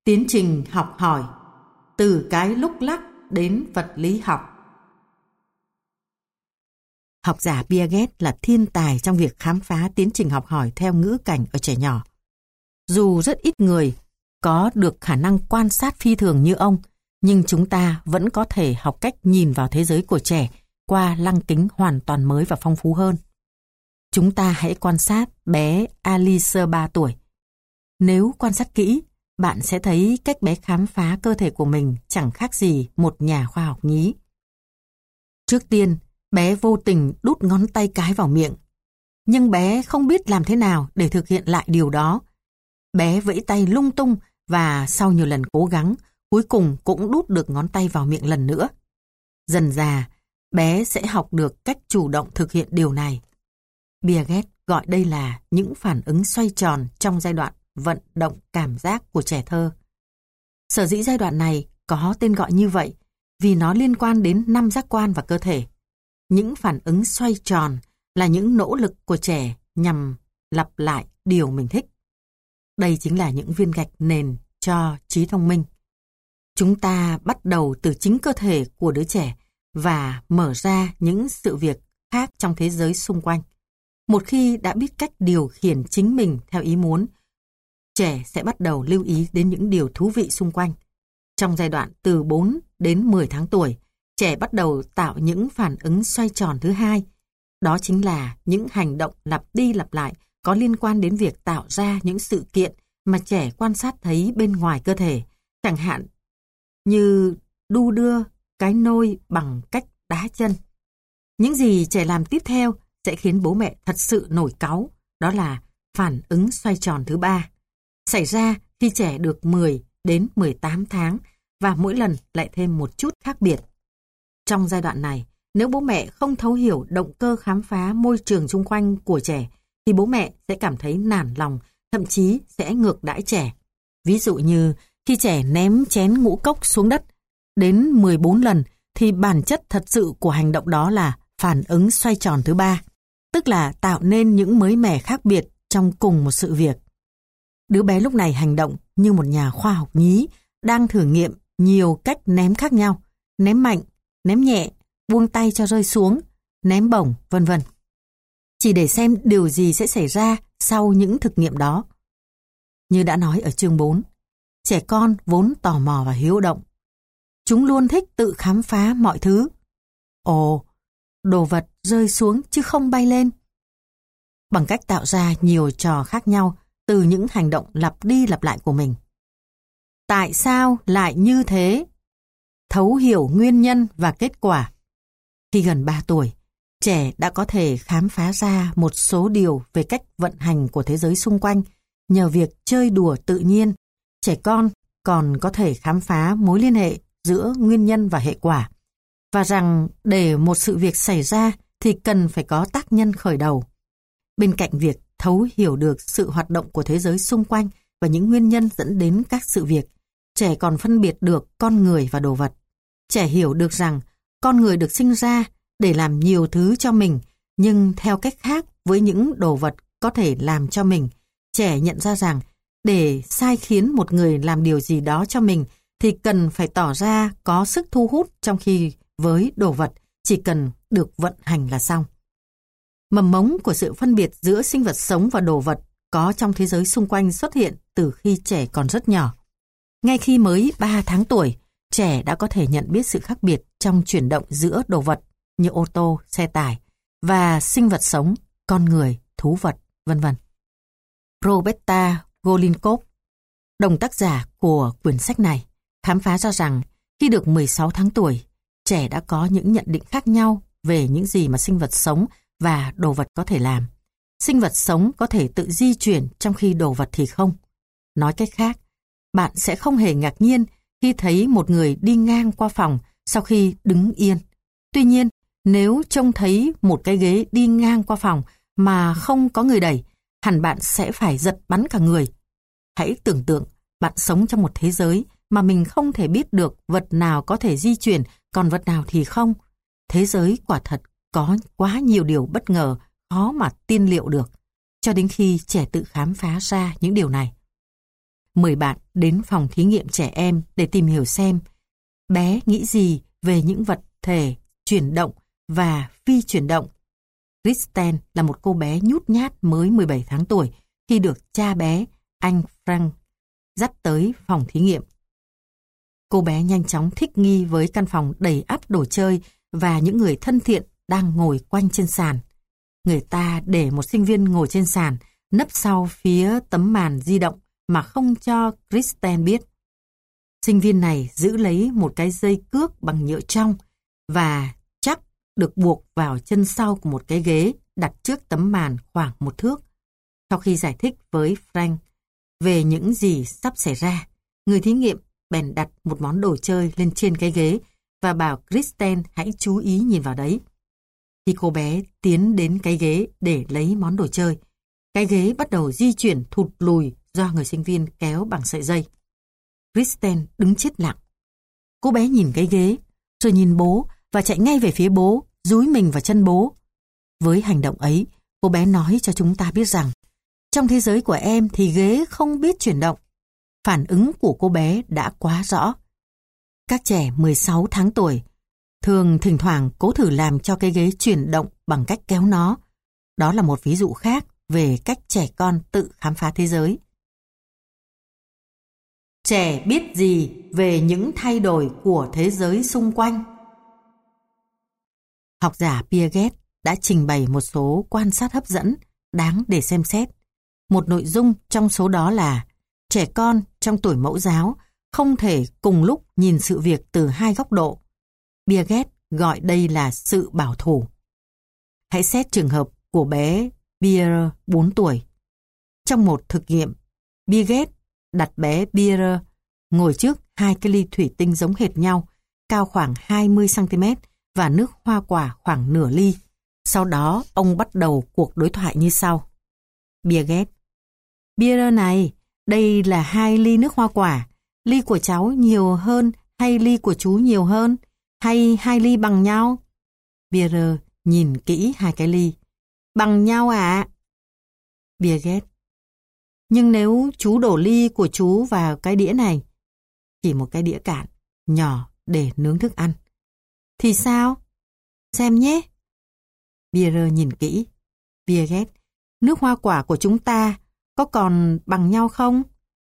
Tiến trình học hỏi, từ cái lúc lắc đến vật lý học. Học giả Piaget là thiên tài trong việc khám phá tiến trình học hỏi theo ngữ cảnh ở trẻ nhỏ. Dù rất ít người có được khả năng quan sát phi thường như ông, nhưng chúng ta vẫn có thể học cách nhìn vào thế giới của trẻ qua lăng kính hoàn toàn mới và phong phú hơn. Chúng ta hãy quan sát bé Alice 3 tuổi. Nếu quan sát kỹ, bạn sẽ thấy cách bé khám phá cơ thể của mình chẳng khác gì một nhà khoa học nhí. Trước tiên, bé vô tình đút ngón tay cái vào miệng. Nhưng bé không biết làm thế nào để thực hiện lại điều đó. Bé vẫy tay lung tung và sau nhiều lần cố gắng, cuối cùng cũng đút được ngón tay vào miệng lần nữa. Dần dà, bé sẽ học được cách chủ động thực hiện điều này. Piaget gọi đây là những phản ứng xoay tròn trong giai đoạn vận động cảm giác của trẻ thơ. Sở dĩ giai đoạn này có tên gọi như vậy vì nó liên quan đến 5 giác quan và cơ thể. Những phản ứng xoay tròn là những nỗ lực của trẻ nhằm lặp lại điều mình thích. Đây chính là những viên gạch nền cho trí thông minh. Chúng ta bắt đầu từ chính cơ thể của đứa trẻ và mở ra những sự việc khác trong thế giới xung quanh. Một khi đã biết cách điều khiển chính mình theo ý muốn, trẻ sẽ bắt đầu lưu ý đến những điều thú vị xung quanh. Trong giai đoạn từ 4 đến 10 tháng tuổi, trẻ bắt đầu tạo những phản ứng xoay tròn thứ hai. Đó chính là những hành động lặp đi lặp lại có liên quan đến việc tạo ra những sự kiện mà trẻ quan sát thấy bên ngoài cơ thể, chẳng hạn như đu đưa cái nôi bằng cách đá chân. Những gì trẻ làm tiếp theo sẽ khiến bố mẹ thật sự nổi cáu, đó là phản ứng xoay tròn thứ 3. Xảy ra khi trẻ được 10 đến 18 tháng và mỗi lần lại thêm một chút khác biệt. Trong giai đoạn này, nếu bố mẹ không thấu hiểu động cơ khám phá môi trường xung quanh của trẻ, thì bố mẹ sẽ cảm thấy nản lòng, thậm chí sẽ ngược đãi trẻ. Ví dụ như khi trẻ ném chén ngũ cốc xuống đất đến 14 lần, thì bản chất thật sự của hành động đó là phản ứng xoay tròn thứ 3, tức là tạo nên những mới mẻ khác biệt trong cùng một sự việc. Đứa bé lúc này hành động như một nhà khoa học nhí, đang thử nghiệm nhiều cách ném khác nhau, ném mạnh, ném nhẹ, buông tay cho rơi xuống, ném bổng, vân vân. Chỉ để xem điều gì sẽ xảy ra sau những thực nghiệm đó. Như đã nói ở chương 4, trẻ con vốn tò mò và hiếu động. Chúng luôn thích tự khám phá mọi thứ. Ồ, đồ vật rơi xuống chứ không bay lên. Bằng cách tạo ra nhiều trò khác nhau từ những hành động lặp đi lặp lại của mình. Tại sao lại như thế? Thấu hiểu nguyên nhân và kết quả. Khi gần 3 tuổi, trẻ đã có thể khám phá ra một số điều về cách vận hành của thế giới xung quanh nhờ việc chơi đùa tự nhiên. Trẻ con còn có thể khám phá mối liên hệ giữa nguyên nhân và hệ quả, và rằng để một sự việc xảy ra thì cần phải có tác nhân khởi đầu. Bên cạnh việc thấu hiểu được sự hoạt động của thế giới xung quanh và những nguyên nhân dẫn đến các sự việc, trẻ còn phân biệt được con người và đồ vật. Trẻ hiểu được rằng con người được sinh ra để làm nhiều thứ cho mình, nhưng theo cách khác với những đồ vật có thể làm cho mình. Trẻ nhận ra rằng để sai khiến một người làm điều gì đó cho mình thì cần phải tỏ ra có sức thu hút, trong khi với đồ vật chỉ cần được vận hành là xong. Mầm mống của sự phân biệt giữa sinh vật sống và đồ vật có trong thế giới xung quanh xuất hiện từ khi trẻ còn rất nhỏ. Ngay khi mới 3 tháng tuổi, trẻ đã có thể nhận biết sự khác biệt trong chuyển động giữa đồ vật như ô tô, xe tải và sinh vật sống, con người, thú vật, vân vân. Roberta Golinkov, đồng tác giả của quyển sách này, khám phá ra rằng khi được 16 tháng tuổi, trẻ đã có những nhận định khác nhau về những gì mà sinh vật sống và đồ vật có thể làm. Sinh vật sống có thể tự di chuyển, trong khi đồ vật thì không. Nói cách khác, bạn sẽ không hề ngạc nhiên khi thấy một người đi ngang qua phòng sau khi đứng yên. Tuy nhiên, nếu trông thấy một cái ghế đi ngang qua phòng mà không có người đẩy, hẳn bạn sẽ phải giật bắn cả người. Hãy tưởng tượng bạn sống trong một thế giới mà mình không thể biết được vật nào có thể di chuyển, còn vật nào thì không. Thế giới quả thật có quá nhiều điều bất ngờ, khó mà tiên liệu được, cho đến khi trẻ tự khám phá ra những điều này. mời bạn đến phòng thí nghiệm trẻ em để tìm hiểu xem bé nghĩ gì về những vật thể chuyển động và phi chuyển động. Kristen là một cô bé nhút nhát mới 17 tháng tuổi khi được cha bé, anh Frank, dắt tới phòng thí nghiệm. Cô bé nhanh chóng thích nghi với căn phòng đầy ắp đồ chơi và những người thân thiện đang ngồi quanh trên sàn. Người ta để một sinh viên ngồi trên sàn, nấp sau phía tấm màn di động mà không cho Kristen biết. Sinh viên này giữ lấy một cái dây cước bằng nhựa trong và chắc được buộc vào chân sau của một cái ghế đặt trước tấm màn khoảng 1 thước. Sau khi giải thích với Frank về những gì sắp xảy ra, người thí nghiệm bèn đặt một món đồ chơi lên trên cái ghế và bảo Kristen hãy chú ý nhìn vào đấy. Khi cô bé tiến đến cái ghế để lấy món đồ chơi, cái ghế bắt đầu di chuyển thụt lùi do người sinh viên kéo bằng sợi dây. Kristen đứng chết lặng. Cô bé nhìn cái ghế, rồi nhìn bố và chạy ngay về phía bố, dúi mình vào chân bố. Với hành động ấy, cô bé nói cho chúng ta biết rằng trong thế giới của em thì ghế không biết chuyển động. Phản ứng của cô bé đã quá rõ. Các trẻ 16 tháng tuổi thường thỉnh thoảng cố thử làm cho cái ghế chuyển động bằng cách kéo nó. Đó là một ví dụ khác về cách trẻ con tự khám phá thế giới. Trẻ biết gì về những thay đổi của thế giới xung quanh? Học giả Piaget đã trình bày một số quan sát hấp dẫn, đáng để xem xét. Một nội dung trong số đó là trẻ con trong tuổi mẫu giáo không thể cùng lúc nhìn sự việc từ hai góc độ. Piaget gọi đây là sự bảo thủ. Hãy xét trường hợp của bé Pierre 4 tuổi. Trong một thực nghiệm, Piaget đặt bé Pierre ngồi trước hai cái ly thủy tinh giống hệt nhau, cao khoảng 20 cm và nước hoa quả khoảng nửa ly. Sau đó, ông bắt đầu cuộc đối thoại như sau. Piaget: Pierre này, đây là 2 ly nước hoa quả. Ly của cháu nhiều hơn hay ly của chú nhiều hơn? Hay 2 ly bằng nhau? Pierre nhìn kỹ 2 cái ly. Bằng nhau ạ. Piaget: Nhưng nếu chú đổ ly của chú vào cái đĩa này, chỉ một cái đĩa cạn, nhỏ để nướng thức ăn, thì sao? Xem nhé. Pierre nhìn kỹ. Piaget: Nước hoa quả của chúng ta có còn bằng nhau không?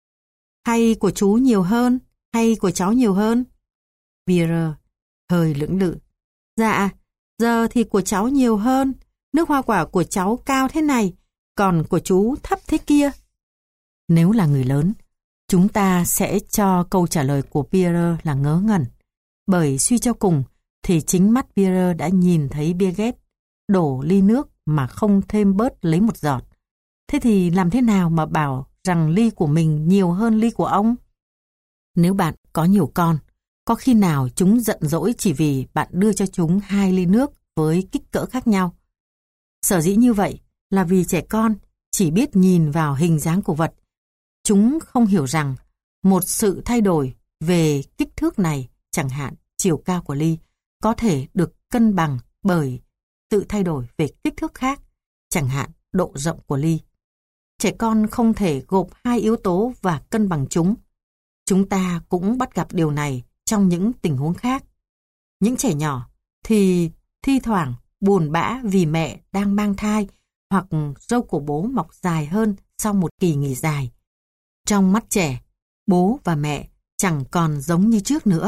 Hay của chú nhiều hơn, hay của cháu nhiều hơn? Pierre hơi lưỡng lự. Dạ, giờ thì của cháu nhiều hơn. Nước hoa quả của cháu cao thế này, còn của chú thấp thế kia. Nếu là người lớn, chúng ta sẽ cho câu trả lời của Pierre là ngớ ngẩn. Bởi suy cho cùng thì chính mắt Pierre đã nhìn thấy Piaget đổ ly nước mà không thêm bớt lấy một giọt. Thế thì làm thế nào mà bảo rằng ly của mình nhiều hơn ly của ông? Nếu bạn có nhiều con, có khi nào chúng giận dỗi chỉ vì bạn đưa cho chúng 2 ly nước với kích cỡ khác nhau? Sở dĩ như vậy là vì trẻ con chỉ biết nhìn vào hình dáng của vật. Chúng không hiểu rằng một sự thay đổi về kích thước này, chẳng hạn chiều cao của ly, có thể được cân bằng bởi sự thay đổi về kích thước khác, chẳng hạn độ rộng của ly. Trẻ con không thể gộp 2 yếu tố và cân bằng chúng. Chúng ta cũng bắt gặp điều này trong những tình huống khác. Những trẻ nhỏ thì thi thoảng buồn bã vì mẹ đang mang thai hoặc râu của bố mọc dài hơn sau một kỳ nghỉ dài. Trong mắt trẻ, bố và mẹ chẳng còn giống như trước nữa.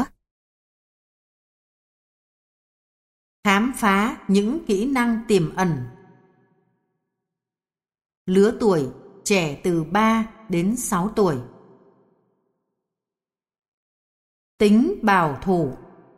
Khám phá những kỹ năng tiềm ẩn. Lứa tuổi trẻ từ 3 đến 6 tuổi. Tính bảo thủ.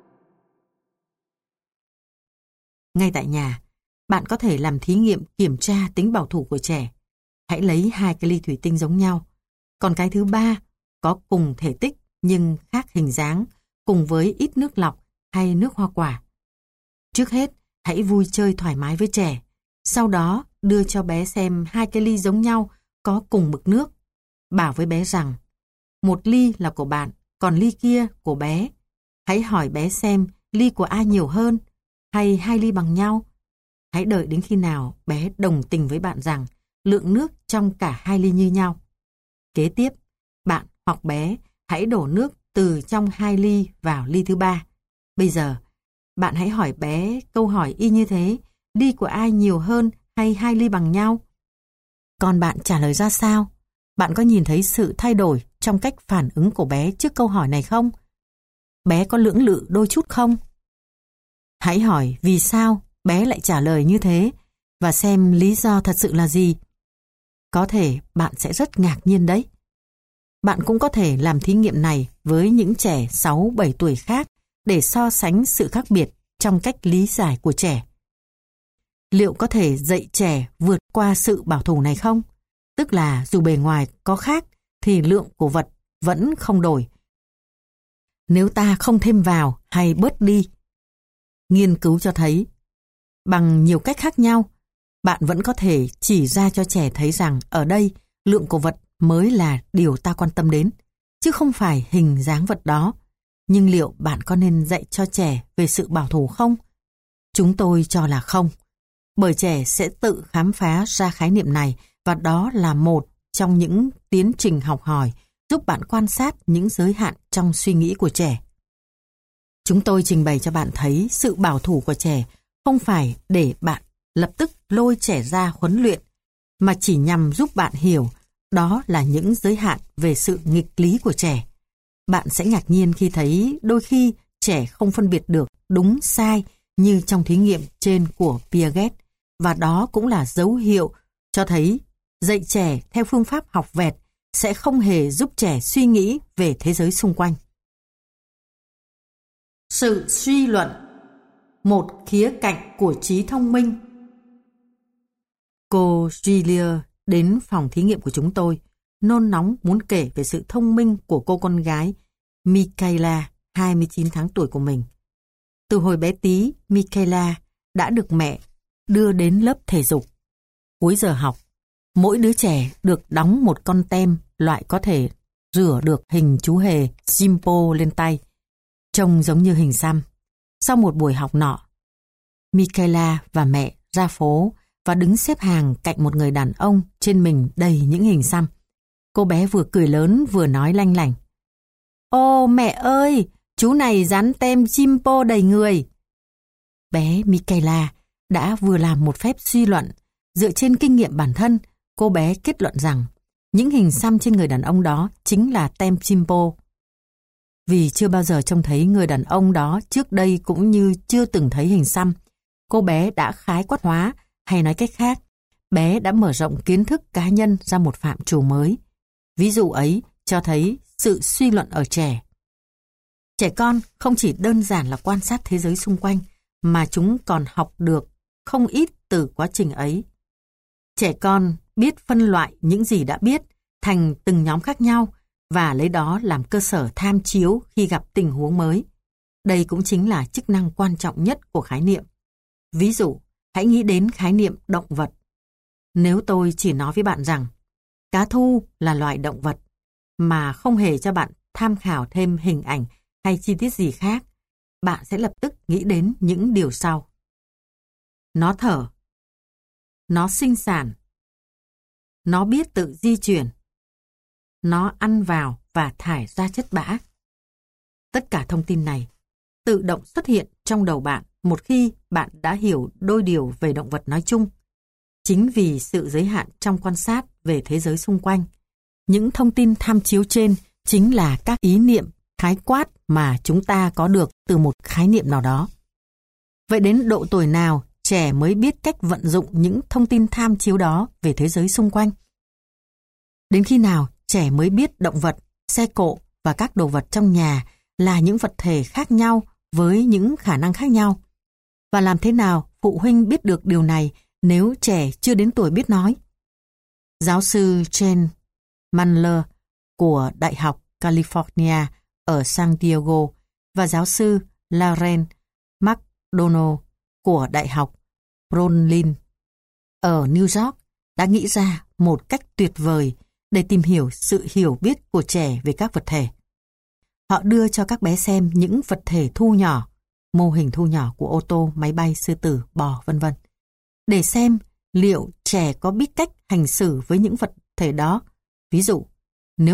Ngay tại nhà, bạn có thể làm thí nghiệm kiểm tra tính bảo thủ của trẻ. Hãy lấy 2 cái ly thủy tinh giống nhau, còn cái thứ ba có cùng thể tích nhưng khác hình dáng, cùng với ít nước lọc hay nước hoa quả. Trước hết, hãy vui chơi thoải mái với trẻ. Sau đó, đưa cho bé xem 2 cái ly giống nhau có cùng mực nước. Bảo với bé rằng, một ly là của bạn, còn ly kia của bé. Hãy hỏi bé xem ly của ai nhiều hơn, hay 2 ly bằng nhau. Hãy đợi đến khi nào bé đồng tình với bạn rằng lượng nước trong cả 2 ly như nhau. Kế tiếp, bạn hoặc bé hãy đổ nước từ trong 2 ly vào ly thứ 3. Bây giờ, bạn hãy hỏi bé câu hỏi y như thế, ly của ai nhiều hơn hay 2 ly bằng nhau? Còn bạn trả lời ra sao? Bạn có nhìn thấy sự thay đổi trong cách phản ứng của bé trước câu hỏi này không? Bé có lưỡng lự đôi chút không? Hãy hỏi vì sao bé lại trả lời như thế và xem lý do thật sự là gì. Có thể bạn sẽ rất ngạc nhiên đấy. Bạn cũng có thể làm thí nghiệm này với những trẻ 6-7 tuổi khác để so sánh sự khác biệt trong cách lý giải của trẻ. Liệu có thể dạy trẻ vượt qua sự bảo thủ này không? Tức là dù bề ngoài có khác thì lượng của vật vẫn không đổi. Nếu ta không thêm vào hay bớt đi. Nghiên cứu cho thấy, bằng nhiều cách khác nhau, bạn vẫn có thể chỉ ra cho trẻ thấy rằng ở đây lượng của vật mới là điều ta quan tâm đến, chứ không phải hình dáng vật đó. Nhưng liệu bạn có nên dạy cho trẻ về sự bảo thủ không? Chúng tôi cho là không, bởi trẻ sẽ tự khám phá ra khái niệm này và đó là một trong những tiến trình học hỏi giúp bạn quan sát những giới hạn trong suy nghĩ của trẻ. Chúng tôi trình bày cho bạn thấy sự bảo thủ của trẻ không phải để bạn lập tức lôi trẻ ra huấn luyện, mà chỉ nhằm giúp bạn hiểu đó là những giới hạn về sự nghịch lý của trẻ. Bạn sẽ ngạc nhiên khi thấy đôi khi trẻ không phân biệt được đúng sai như trong thí nghiệm trên của Piaget, và đó cũng là dấu hiệu cho thấy dạy trẻ theo phương pháp học vẹt sẽ không hề giúp trẻ suy nghĩ về thế giới xung quanh. Sự suy luận, một khía cạnh của trí thông minh. Cô Julia đến phòng thí nghiệm của chúng tôi, nôn nóng muốn kể về sự thông minh của cô con gái Michaela, 29 tháng tuổi của mình. Từ hồi bé tí, Michaela đã được mẹ đưa đến lớp thể dục. Cuối giờ học, mỗi đứa trẻ được đóng một con tem loại có thể rửa được hình chú hề Jimbo lên tay, trông giống như hình xăm. Sau một buổi học nọ, Michaela và mẹ ra phố và đứng xếp hàng cạnh một người đàn ông trên mình đầy những hình xăm. Cô bé vừa cười lớn vừa nói lanh lảnh: "Ô mẹ ơi, chú này dán tem Jimbo đầy người." Bé Michaela đã vừa làm một phép suy luận. Dựa trên kinh nghiệm bản thân, cô bé kết luận rằng những hình xăm trên người đàn ông đó chính là tem Jimbo. Vì chưa bao giờ trông thấy người đàn ông đó trước đây cũng như chưa từng thấy hình xăm, cô bé đã khái quát hóa, hay nói cách khác, bé đã mở rộng kiến thức cá nhân ra một phạm trù mới. Ví dụ ấy cho thấy sự suy luận ở trẻ. Trẻ con không chỉ đơn giản là quan sát thế giới xung quanh, mà chúng còn học được không ít từ quá trình ấy. Trẻ con biết phân loại những gì đã biết thành từng nhóm khác nhau và lấy đó làm cơ sở tham chiếu khi gặp tình huống mới. Đây cũng chính là chức năng quan trọng nhất của khái niệm. Ví dụ, hãy nghĩ đến khái niệm động vật. Nếu tôi chỉ nói với bạn rằng cá thu là loài động vật mà không hề cho bạn tham khảo thêm hình ảnh hay chi tiết gì khác, bạn sẽ lập tức nghĩ đến những điều sau. Nó thở. Nó sinh sản. Nó biết tự di chuyển. Nó ăn vào và thải ra chất bã. Tất cả thông tin này tự động xuất hiện trong đầu bạn một khi bạn đã hiểu đôi điều về động vật nói chung. Chính vì sự giới hạn trong quan sát về thế giới xung quanh, những thông tin tham chiếu trên chính là các ý niệm khái quát mà chúng ta có được từ một khái niệm nào đó. Vậy đến độ tuổi nào trẻ mới biết cách vận dụng những thông tin tham chiếu đó về thế giới xung quanh? Đến khi nào trẻ mới biết động vật, xe cộ và các đồ vật trong nhà là những vật thể khác nhau với những khả năng khác nhau? Và làm thế nào phụ huynh biết được điều này nếu trẻ chưa đến tuổi biết nói? Giáo sư Jane Mandler của Đại học California ở San Diego và giáo sư Lauren McDonald của Đại học Rollin ở New York đã nghĩ ra một cách tuyệt vời để tìm hiểu sự hiểu biết của trẻ về các vật thể. Họ đưa cho các bé xem những vật thể thu nhỏ, mô hình thu nhỏ của ô tô, máy bay, sư tử, bò, vân vân, để xem liệu trẻ có biết cách hành xử với những vật thể đó. Ví dụ, nếu một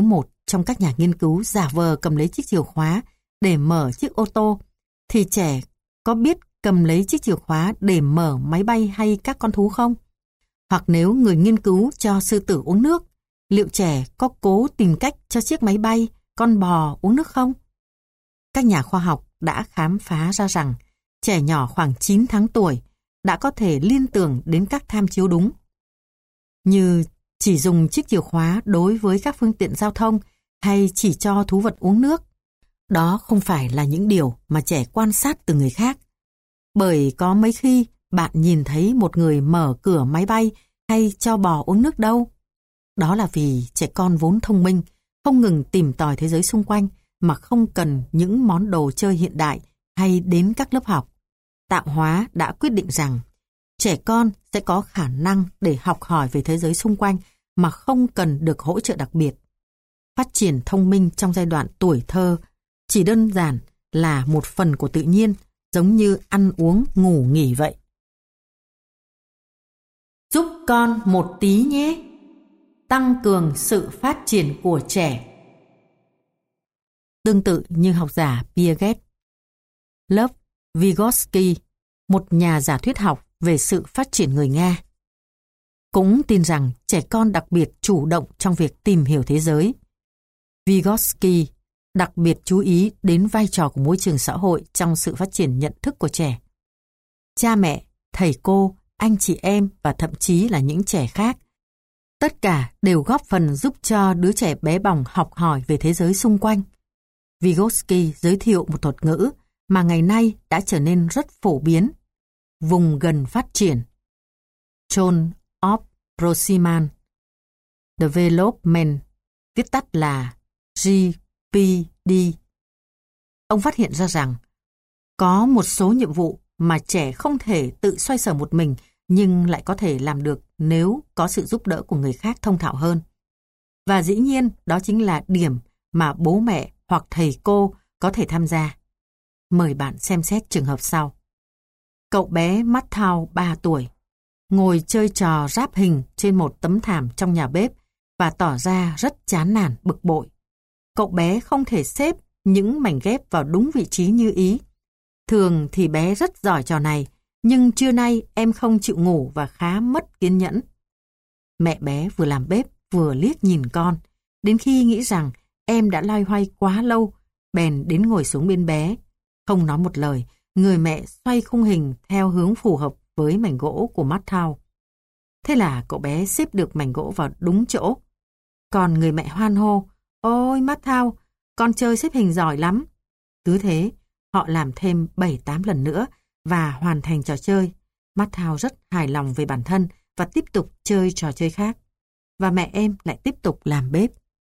trong các nhà nghiên cứu giả vờ cầm lấy chiếc chìa khóa để mở chiếc ô tô, thì trẻ có biết cầm lấy chiếc chìa khóa để mở máy bay hay các con thú không? Hoặc nếu người nghiên cứu cho sư tử uống nước, liệu trẻ có cố tìm cách cho chiếc máy bay, con bò uống nước không? Các nhà khoa học đã khám phá ra rằng trẻ nhỏ khoảng 9 tháng tuổi đã có thể liên tưởng đến các tham chiếu đúng. Như chỉ dùng chiếc chìa khóa đối với các phương tiện giao thông hay chỉ cho thú vật uống nước. Đó không phải là những điều mà trẻ quan sát từ người khác. Bởi có mấy khi bạn nhìn thấy một người mở cửa máy bay hay cho bò uống nước đâu. Đó là vì trẻ con vốn thông minh, không ngừng tìm tòi thế giới xung quanh mà không cần những món đồ chơi hiện đại hay đến các lớp học. Tạo hóa đã quyết định rằng trẻ con sẽ có khả năng để học hỏi về thế giới xung quanh mà không cần được hỗ trợ đặc biệt. Phát triển thông minh trong giai đoạn tuổi thơ chỉ đơn giản là một phần của tự nhiên, giống như ăn uống, ngủ nghỉ vậy. Giúp con một tí nhé. Tăng cường sự phát triển của trẻ. Tương tự như học giả Piaget, Lev Vygotsky, một nhà giả thuyết học về sự phát triển người Nga, cũng tin rằng trẻ con đặc biệt chủ động trong việc tìm hiểu thế giới. Vygotsky đặc biệt chú ý đến vai trò của môi trường xã hội trong sự phát triển nhận thức của trẻ. Cha mẹ, thầy cô, anh chị em và thậm chí là những trẻ khác, tất cả đều góp phần giúp cho đứa trẻ bé bỏng học hỏi về thế giới xung quanh. Vygotsky giới thiệu một thuật ngữ mà ngày nay đã trở nên rất phổ biến: vùng gần phát triển. Zone of Proximal Development, viết tắt là GPD. Ông phát hiện ra rằng có một số nhiệm vụ mà trẻ không thể tự xoay sở một mình nhưng lại có thể làm được nếu có sự giúp đỡ của người khác thông thạo hơn. Và dĩ nhiên đó chính là điểm mà bố mẹ hoặc thầy cô có thể tham gia. Mời bạn xem xét trường hợp sau. Cậu bé Matthau 3 tuổi ngồi chơi trò ráp hình trên một tấm thảm trong nhà bếp và tỏ ra rất chán nản, bực bội. Cậu bé không thể xếp những mảnh ghép vào đúng vị trí như ý. Thường thì bé rất giỏi trò này, nhưng trưa nay em không chịu ngủ và khá mất kiên nhẫn. Mẹ bé vừa làm bếp vừa liếc nhìn con, đến khi nghĩ rằng em đã loay hoay quá lâu, bèn đến ngồi xuống bên bé. Không nói một lời, người mẹ xoay khung hình theo hướng phù hợp với mảnh gỗ của Matthau. Thế là cậu bé xếp được mảnh gỗ vào đúng chỗ. Còn người mẹ hoan hô: "Ôi Matthau, con chơi xếp hình giỏi lắm." Cứ thế, họ làm thêm 7-8 lần nữa và hoàn thành trò chơi. Matthau rất hài lòng về bản thân và tiếp tục chơi trò chơi khác. Và mẹ em lại tiếp tục làm bếp.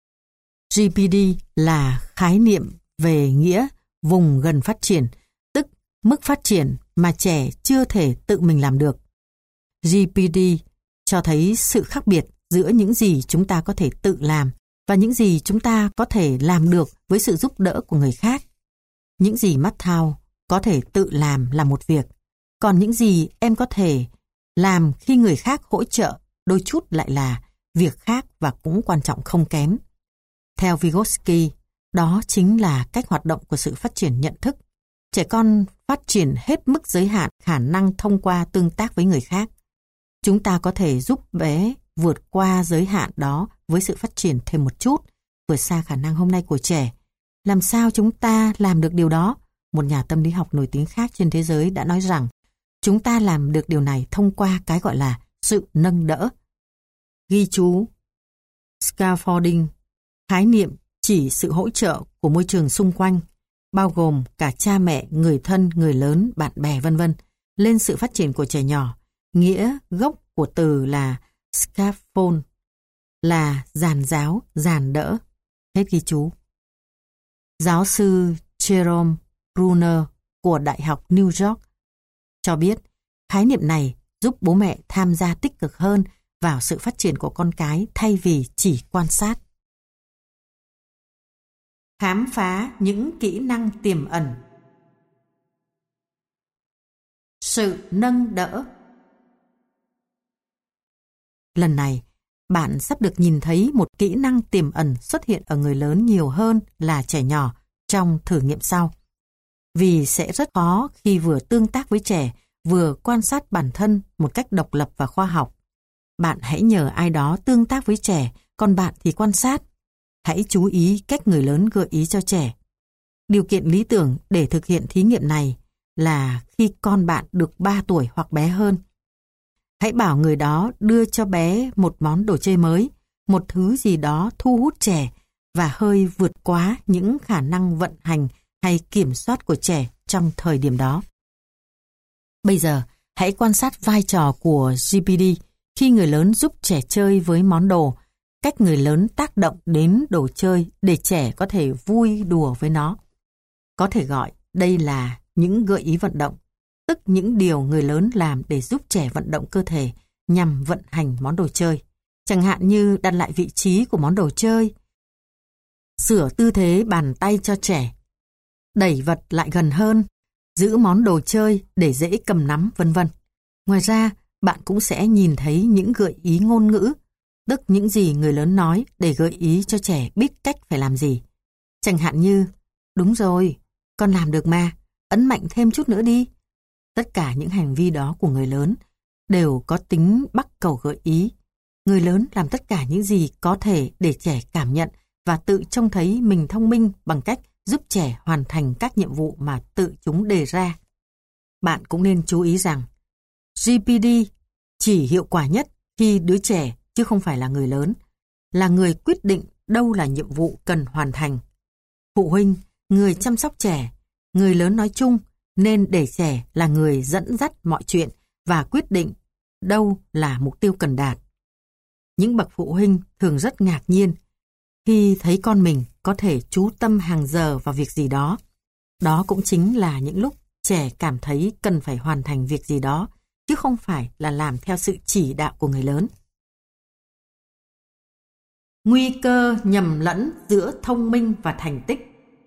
GPD là khái niệm về nghĩa vùng gần phát triển, tức mức phát triển mà trẻ chưa thể tự mình làm được. GPD cho thấy sự khác biệt giữa những gì chúng ta có thể tự làm và những gì chúng ta có thể làm được với sự giúp đỡ của người khác. Những gì Matthau có thể tự làm là một việc, còn những gì em có thể làm khi người khác hỗ trợ đôi chút lại là việc khác và cũng quan trọng không kém. Theo Vygotsky, đó chính là cách hoạt động của sự phát triển nhận thức. Trẻ con phát triển hết mức giới hạn khả năng thông qua tương tác với người khác. Chúng ta có thể giúp bé vượt qua giới hạn đó với sự phát triển thêm một chút, vượt xa khả năng hôm nay của trẻ. Làm sao chúng ta làm được điều đó? Một nhà tâm lý học nổi tiếng khác trên thế giới đã nói rằng chúng ta làm được điều này thông qua cái gọi là sự nâng đỡ. Ghi chú: Scaffolding, khái niệm chỉ sự hỗ trợ của môi trường xung quanh, bao gồm cả cha mẹ, người thân, người lớn, bạn bè vân vân, lên sự phát triển của trẻ nhỏ. Nghĩa gốc của từ là scaffold, là giàn giáo, giàn đỡ. Hết ghi chú. Giáo sư Jerome Bruner của Đại học New York cho biết khái niệm này giúp bố mẹ tham gia tích cực hơn vào sự phát triển của con cái thay vì chỉ quan sát. Khám phá những kỹ năng tiềm ẩn. Sự nâng đỡ. Lần này, bạn sắp được nhìn thấy một kỹ năng tiềm ẩn xuất hiện ở người lớn nhiều hơn là trẻ nhỏ trong thử nghiệm sau. Vì sẽ rất khó khi vừa tương tác với trẻ, vừa quan sát bản thân một cách độc lập và khoa học. Bạn hãy nhờ ai đó tương tác với trẻ, còn bạn thì quan sát. Hãy chú ý cách người lớn gợi ý cho trẻ. Điều kiện lý tưởng để thực hiện thí nghiệm này là khi con bạn được 3 tuổi hoặc bé hơn. Hãy bảo người đó đưa cho bé một món đồ chơi mới, một thứ gì đó thu hút trẻ và hơi vượt quá những khả năng vận hành hay kiểm soát của trẻ trong thời điểm đó. Bây giờ, hãy quan sát vai trò của GPD khi người lớn giúp trẻ chơi với món đồ, cách người lớn tác động đến đồ chơi để trẻ có thể vui đùa với nó. Có thể gọi đây là những gợi ý vận động, tức những điều người lớn làm để giúp trẻ vận động cơ thể nhằm vận hành món đồ chơi. Chẳng hạn như đặt lại vị trí của món đồ chơi, sửa tư thế bàn tay cho trẻ, đẩy vật lại gần hơn, giữ món đồ chơi để dễ cầm nắm, vân vân. Ngoài ra, bạn cũng sẽ nhìn thấy những gợi ý ngôn ngữ, tức những gì người lớn nói để gợi ý cho trẻ biết cách phải làm gì. Chẳng hạn như, đúng rồi, con làm được mà, ấn mạnh thêm chút nữa đi. Tất cả những hành vi đó của người lớn đều có tính bắt cầu gợi ý. Người lớn làm tất cả những gì có thể để trẻ cảm nhận và tự trông thấy mình thông minh bằng cách giúp trẻ hoàn thành các nhiệm vụ mà tự chúng đề ra. Bạn cũng nên chú ý rằng GPD chỉ hiệu quả nhất khi đứa trẻ, chứ không phải là người lớn, là người quyết định đâu là nhiệm vụ cần hoàn thành. Phụ huynh, người chăm sóc trẻ, người lớn nói chung nên để trẻ là người dẫn dắt mọi chuyện và quyết định đâu là mục tiêu cần đạt. Những bậc phụ huynh thường rất ngạc nhiên khi thấy con mình có thể chú tâm hàng giờ vào việc gì đó. Đó cũng chính là những lúc trẻ cảm thấy cần phải hoàn thành việc gì đó, chứ không phải là làm theo sự chỉ đạo của người lớn. Nguy cơ nhầm lẫn giữa thông minh và thành tích.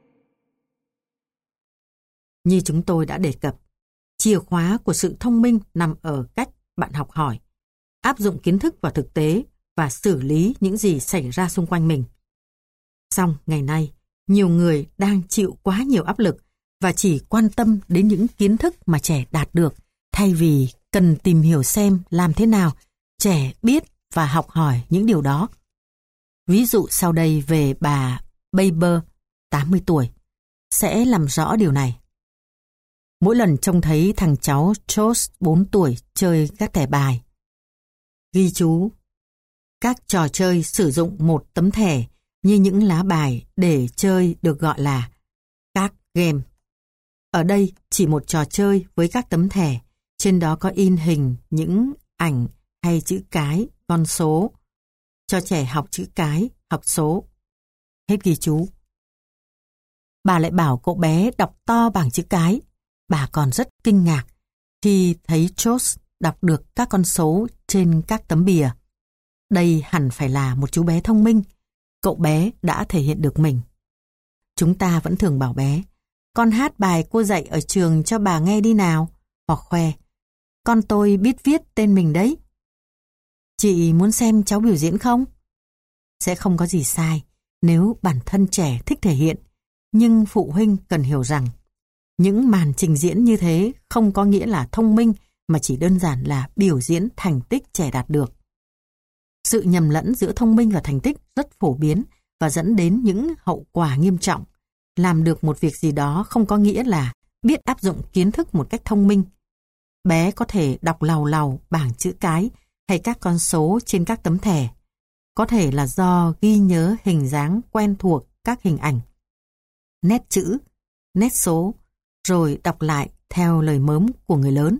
Như chúng tôi đã đề cập, chìa khóa của sự thông minh nằm ở cách bạn học hỏi, áp dụng kiến thức vào thực tế và xử lý những gì xảy ra xung quanh mình. Song ngày nay, nhiều người đang chịu quá nhiều áp lực và chỉ quan tâm đến những kiến thức mà trẻ đạt được, thay vì cần tìm hiểu xem làm thế nào trẻ biết và học hỏi những điều đó. Ví dụ sau đây về bà Baber, 80 tuổi, sẽ làm rõ điều này. Mỗi lần trông thấy thằng cháu George 4 tuổi chơi các thẻ bài. Ghi chú: các trò chơi sử dụng một tấm thẻ như những lá bài để chơi được gọi là card game. Ở đây chỉ một trò chơi với các tấm thẻ, trên đó có in hình những ảnh hay chữ cái, con số. Cho trẻ học chữ cái, học số. Hết ghi chú. Bà lại bảo cậu bé đọc to bảng chữ cái. Bà còn rất kinh ngạc khi thấy George đọc được các con số trên các tấm bìa. Đây hẳn phải là một chú bé thông minh. Cậu bé đã thể hiện được mình. Chúng ta vẫn thường bảo bé: con hát bài cô dạy ở trường cho bà nghe đi nào. Hoặc khoe: con tôi biết viết tên mình đấy. Chị muốn xem cháu biểu diễn không? Sẽ không có gì sai nếu bản thân trẻ thích thể hiện. Nhưng phụ huynh cần hiểu rằng những màn trình diễn như thế không có nghĩa là thông minh, mà chỉ đơn giản là biểu diễn thành tích trẻ đạt được. Sự nhầm lẫn giữa thông minh và thành tích rất phổ biến và dẫn đến những hậu quả nghiêm trọng. Làm được một việc gì đó không có nghĩa là biết áp dụng kiến thức một cách thông minh. Bé có thể đọc làu làu bảng chữ cái hay các con số trên các tấm thẻ. Có thể là do ghi nhớ hình dáng quen thuộc các hình ảnh, nét chữ, nét số, rồi đọc lại theo lời mớm của người lớn.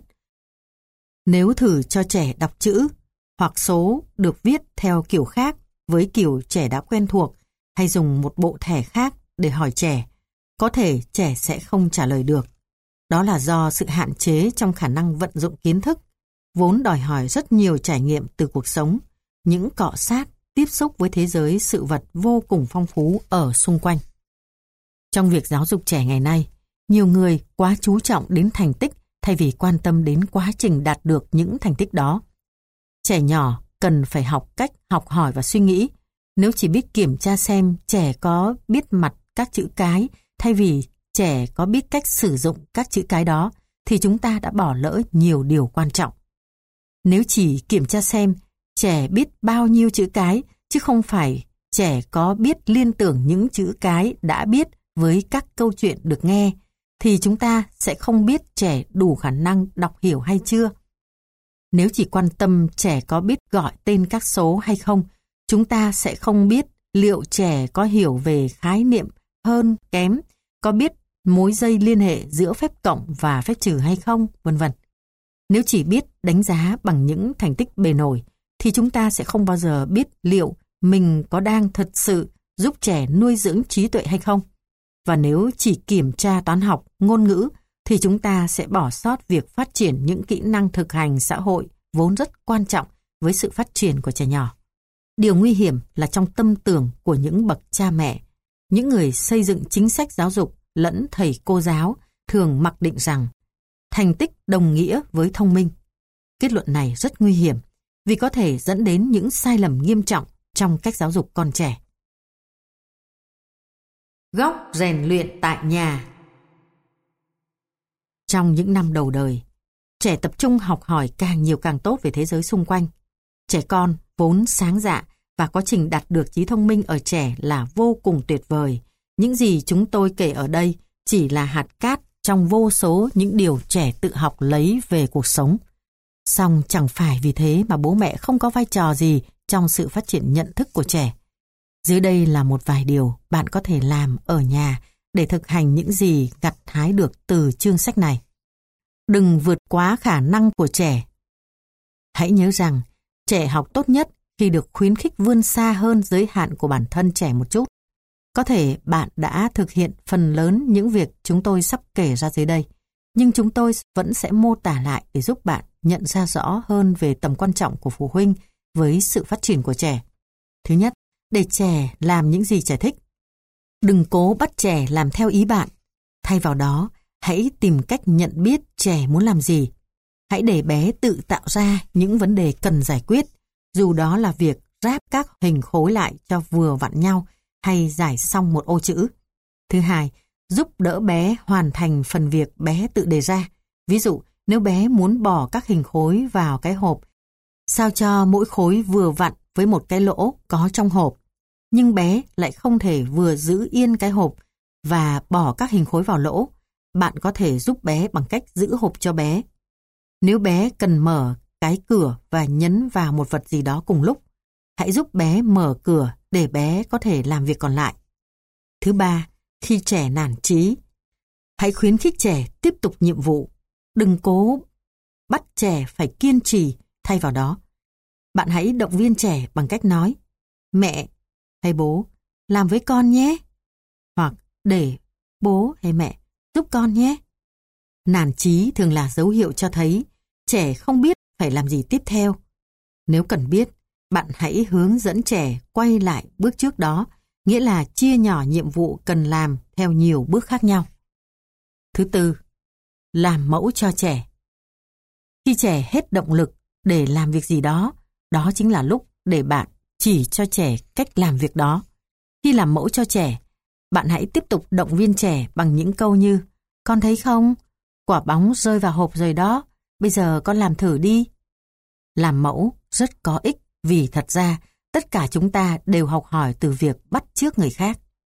Nếu thử cho trẻ đọc chữ hoặc số được viết theo kiểu khác với kiểu trẻ đã quen thuộc, hay dùng một bộ thẻ khác để hỏi trẻ, có thể trẻ sẽ không trả lời được. Đó là do sự hạn chế trong khả năng vận dụng kiến thức, vốn đòi hỏi rất nhiều trải nghiệm từ cuộc sống, những cọ sát, tiếp xúc với thế giới sự vật vô cùng phong phú ở xung quanh. Trong việc giáo dục trẻ ngày nay, nhiều người quá chú trọng đến thành tích thay vì quan tâm đến quá trình đạt được những thành tích đó. Trẻ nhỏ cần phải học cách học hỏi và suy nghĩ. Nếu chỉ biết kiểm tra xem trẻ có biết mặt các chữ cái thay vì trẻ có biết cách sử dụng các chữ cái đó, thì chúng ta đã bỏ lỡ nhiều điều quan trọng. Nếu chỉ kiểm tra xem trẻ biết bao nhiêu chữ cái, chứ không phải trẻ có biết liên tưởng những chữ cái đã biết với các câu chuyện được nghe, thì chúng ta sẽ không biết trẻ đủ khả năng đọc hiểu hay chưa. Nếu chỉ quan tâm trẻ có biết gọi tên các số hay không, chúng ta sẽ không biết liệu trẻ có hiểu về khái niệm hơn, kém, có biết mối dây liên hệ giữa phép cộng và phép trừ hay không, vân vân. Nếu chỉ biết đánh giá bằng những thành tích bề nổi, thì chúng ta sẽ không bao giờ biết liệu mình có đang thật sự giúp trẻ nuôi dưỡng trí tuệ hay không. Và nếu chỉ kiểm tra toán học, ngôn ngữ, thì chúng ta sẽ bỏ sót việc phát triển những kỹ năng thực hành xã hội vốn rất quan trọng với sự phát triển của trẻ nhỏ. Điều nguy hiểm là trong tâm tưởng của những bậc cha mẹ, những người xây dựng chính sách giáo dục lẫn thầy cô giáo thường mặc định rằng thành tích đồng nghĩa với thông minh. Kết luận này rất nguy hiểm vì có thể dẫn đến những sai lầm nghiêm trọng trong cách giáo dục con trẻ. Góc rèn luyện tại nhà. Trong những năm đầu đời, trẻ tập trung học hỏi càng nhiều càng tốt về thế giới xung quanh. Trẻ con vốn sáng dạ và quá trình đạt được trí thông minh ở trẻ là vô cùng tuyệt vời. Những gì chúng tôi kể ở đây chỉ là hạt cát trong vô số những điều trẻ tự học lấy về cuộc sống. Song chẳng phải vì thế mà bố mẹ không có vai trò gì trong sự phát triển nhận thức của trẻ. Dưới đây là một vài điều bạn có thể làm ở nhà để thực hành những gì gặt hái được từ chương sách này. Đừng vượt quá khả năng của trẻ. Hãy nhớ rằng, trẻ học tốt nhất khi được khuyến khích vươn xa hơn giới hạn của bản thân trẻ một chút. Có thể bạn đã thực hiện phần lớn những việc chúng tôi sắp kể ra dưới đây, nhưng chúng tôi vẫn sẽ mô tả lại để giúp bạn nhận ra rõ hơn về tầm quan trọng của phụ huynh với sự phát triển của trẻ. Thứ nhất, để trẻ làm những gì trẻ thích. Đừng cố bắt trẻ làm theo ý bạn. Thay vào đó, hãy tìm cách nhận biết trẻ muốn làm gì. Hãy để bé tự tạo ra những vấn đề cần giải quyết, dù đó là việc ráp các hình khối lại cho vừa vặn nhau hay giải xong một ô chữ. Thứ hai, giúp đỡ bé hoàn thành phần việc bé tự đề ra. Ví dụ, nếu bé muốn bỏ các hình khối vào cái hộp, sao cho mỗi khối vừa vặn với một cái lỗ có trong hộp, nhưng bé lại không thể vừa giữ yên cái hộp và bỏ các hình khối vào lỗ, bạn có thể giúp bé bằng cách giữ hộp cho bé. Nếu bé cần mở cái cửa và nhấn vào một vật gì đó cùng lúc, hãy giúp bé mở cửa để bé có thể làm việc còn lại. Thứ ba, khi trẻ nản chí, hãy khuyến khích trẻ tiếp tục nhiệm vụ. Đừng cố bắt trẻ phải kiên trì. Thay vào đó, bạn hãy động viên trẻ bằng cách nói: mẹ hay bố làm với con nhé, hoặc để bố hay mẹ giúp con nhé. Nản chí thường là dấu hiệu cho thấy trẻ không biết phải làm gì tiếp theo. Nếu cần biết, bạn hãy hướng dẫn trẻ quay lại bước trước đó, nghĩa là chia nhỏ nhiệm vụ cần làm theo nhiều bước khác nhau. Thứ tư, làm mẫu cho trẻ. Khi trẻ hết động lực để làm việc gì đó, đó chính là lúc để bạn chỉ cho trẻ cách làm việc đó. Khi làm mẫu cho trẻ, bạn hãy tiếp tục động viên trẻ bằng những câu như: con thấy không? Quả bóng rơi vào hộp rồi đó, bây giờ con làm thử đi. Làm mẫu rất có ích vì thật ra tất cả chúng ta đều học hỏi từ việc bắt chước người khác.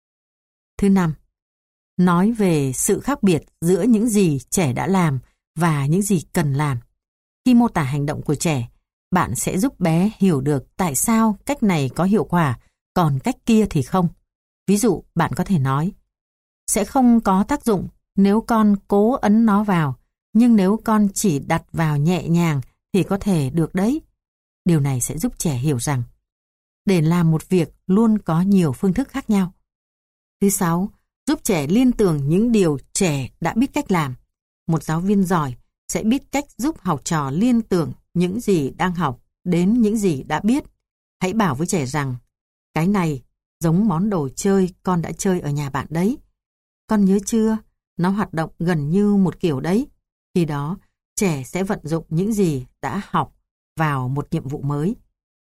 Thứ năm, nói về sự khác biệt giữa những gì trẻ đã làm và những gì cần làm. Khi mô tả hành động của trẻ, bạn sẽ giúp bé hiểu được tại sao cách này có hiệu quả, còn cách kia thì không. Ví dụ, bạn có thể nói: sẽ không có tác dụng nếu con cố ấn nó vào, nhưng nếu con chỉ đặt vào nhẹ nhàng thì có thể được đấy. Điều này sẽ giúp trẻ hiểu rằng để làm một việc luôn có nhiều phương thức khác nhau. Thứ sáu, giúp trẻ liên tưởng những điều trẻ đã biết cách làm. Một giáo viên giỏi sẽ biết cách giúp học trò liên tưởng những gì đang học đến những gì đã biết. Hãy bảo với trẻ rằng: cái này giống món đồ chơi con đã chơi ở nhà bạn đấy. Con nhớ chưa? Nó hoạt động gần như một kiểu đấy. Khi đó, trẻ sẽ vận dụng những gì đã học vào một nhiệm vụ mới.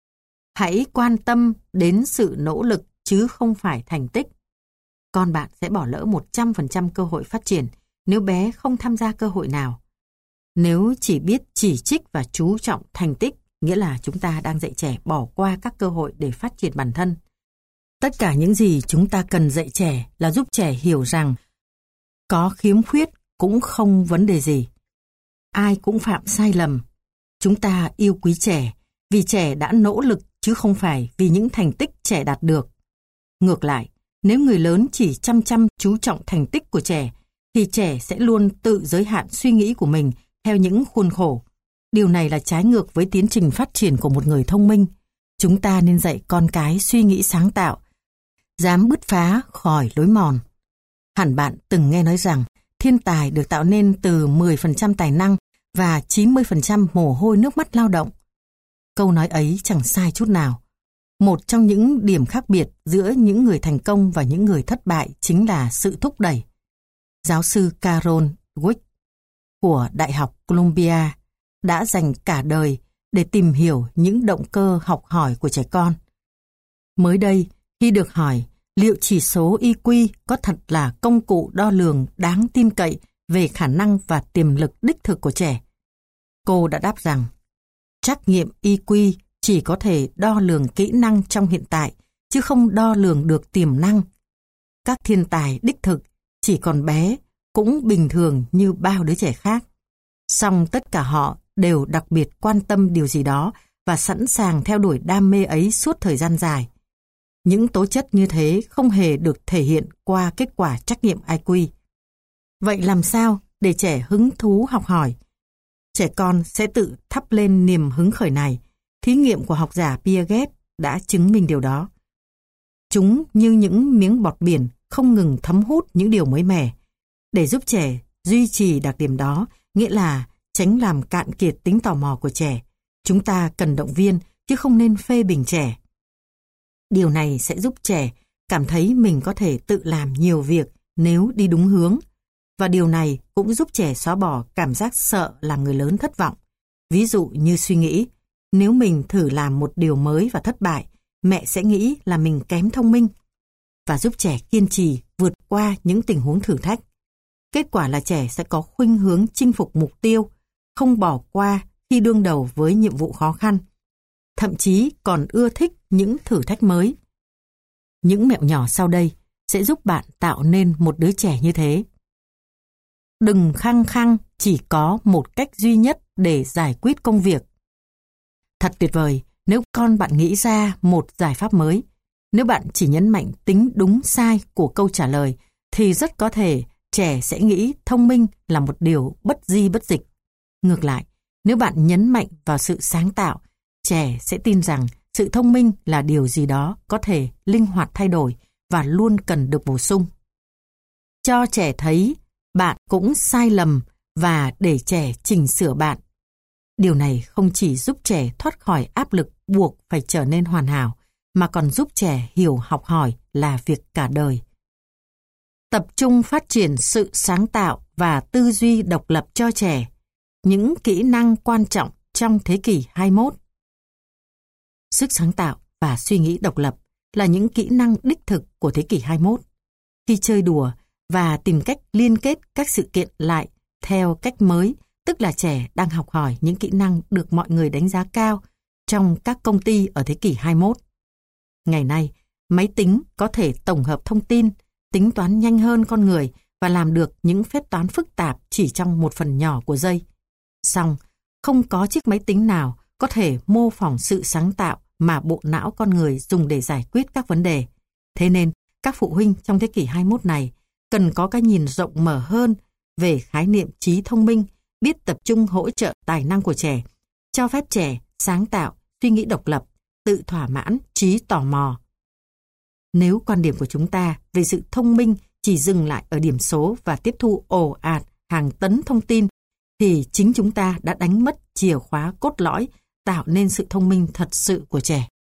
Hãy quan tâm đến sự nỗ lực chứ không phải thành tích. Con bạn sẽ bỏ lỡ 100% cơ hội phát triển nếu bé không tham gia cơ hội nào. Nếu chỉ biết chỉ trích và chú trọng thành tích, nghĩa là chúng ta đang dạy trẻ bỏ qua các cơ hội để phát triển bản thân. Tất cả những gì chúng ta cần dạy trẻ là giúp trẻ hiểu rằng có khiếm khuyết cũng không vấn đề gì. Ai cũng phạm sai lầm. Chúng ta yêu quý trẻ vì trẻ đã nỗ lực chứ không phải vì những thành tích trẻ đạt được. Ngược lại, nếu người lớn chỉ chăm chú trọng thành tích của trẻ, thì trẻ sẽ luôn tự giới hạn suy nghĩ của mình theo những khuôn khổ. Điều này là trái ngược với tiến trình phát triển của một người thông minh. Chúng ta nên dạy con cái suy nghĩ sáng tạo, dám bứt phá khỏi lối mòn. Hẳn bạn từng nghe nói rằng thiên tài được tạo nên từ 10% tài năng và 90% mồ hôi nước mắt lao động. Câu nói ấy chẳng sai chút nào. Một trong những điểm khác biệt giữa những người thành công và những người thất bại chính là sự thúc đẩy. Giáo sư Carol Dweck của Đại học Columbia đã dành cả đời để tìm hiểu những động cơ học hỏi của trẻ con. Mới đây, khi được hỏi liệu chỉ số IQ có thật là công cụ đo lường đáng tin cậy về khả năng và tiềm lực đích thực của trẻ, cô đã đáp rằng trắc nghiệm IQ chỉ có thể đo lường kỹ năng trong hiện tại, chứ không đo lường được tiềm năng. Các thiên tài đích thực chỉ còn bé, cũng bình thường như bao đứa trẻ khác. Song tất cả họ đều đặc biệt quan tâm điều gì đó và sẵn sàng theo đuổi đam mê ấy suốt thời gian dài. Những tố chất như thế không hề được thể hiện qua kết quả trắc nghiệm IQ. Vậy làm sao để trẻ hứng thú học hỏi? Trẻ con sẽ tự thắp lên niềm hứng khởi này. Thí nghiệm của học giả Piaget đã chứng minh điều đó. Chúng như những miếng bọt biển không ngừng thấm hút những điều mới mẻ. Để giúp trẻ duy trì đặc điểm đó, nghĩa là tránh làm cạn kiệt tính tò mò của trẻ, chúng ta cần động viên chứ không nên phê bình trẻ. Điều này sẽ giúp trẻ cảm thấy mình có thể tự làm nhiều việc nếu đi đúng hướng. Và điều này cũng giúp trẻ xóa bỏ cảm giác sợ làm người lớn thất vọng. Ví dụ như suy nghĩ, nếu mình thử làm một điều mới và thất bại, mẹ sẽ nghĩ là mình kém thông minh. Và giúp trẻ kiên trì vượt qua những tình huống thử thách. Kết quả là trẻ sẽ có khuynh hướng chinh phục mục tiêu, không bỏ qua khi đương đầu với nhiệm vụ khó khăn. Thậm chí còn ưa thích những thử thách mới. Những mẹo nhỏ sau đây sẽ giúp bạn tạo nên một đứa trẻ như thế. Đừng khăng khăng chỉ có một cách duy nhất để giải quyết công việc. Thật tuyệt vời nếu con bạn nghĩ ra một giải pháp mới. Nếu bạn chỉ nhấn mạnh tính đúng sai của câu trả lời, thì rất có thể trẻ sẽ nghĩ thông minh là một điều bất di bất dịch. Ngược lại, nếu bạn nhấn mạnh vào sự sáng tạo, trẻ sẽ tin rằng sự thông minh là điều gì đó có thể linh hoạt thay đổi và luôn cần được bổ sung. Cho trẻ thấy bạn cũng sai lầm và để trẻ chỉnh sửa bạn. Điều này không chỉ giúp trẻ thoát khỏi áp lực buộc phải trở nên hoàn hảo, mà còn giúp trẻ hiểu học hỏi là việc cả đời. Tập trung phát triển sự sáng tạo và tư duy độc lập cho trẻ, những kỹ năng quan trọng trong thế kỷ 21. Sức sáng tạo và suy nghĩ độc lập là những kỹ năng đích thực của thế kỷ 21. Khi chơi đùa và tìm cách liên kết các sự kiện lại theo cách mới, tức là trẻ đang học hỏi những kỹ năng được mọi người đánh giá cao trong các công ty ở thế kỷ 21. Ngày nay, máy tính có thể tổng hợp thông tin, tính toán nhanh hơn con người và làm được những phép toán phức tạp chỉ trong một phần nhỏ của giây. Song, không có chiếc máy tính nào có thể mô phỏng sự sáng tạo mà bộ não con người dùng để giải quyết các vấn đề. Thế nên, các phụ huynh trong thế kỷ 21 này cần có cái nhìn rộng mở hơn về khái niệm trí thông minh, biết tập trung hỗ trợ tài năng của trẻ, cho phép trẻ sáng tạo, suy nghĩ độc lập, tự thỏa mãn trí tò mò. Nếu quan điểm của chúng ta về sự thông minh chỉ dừng lại ở điểm số và tiếp thu ồ ạt hàng tấn thông tin, thì chính chúng ta đã đánh mất chìa khóa cốt lõi tạo nên sự thông minh thật sự của trẻ.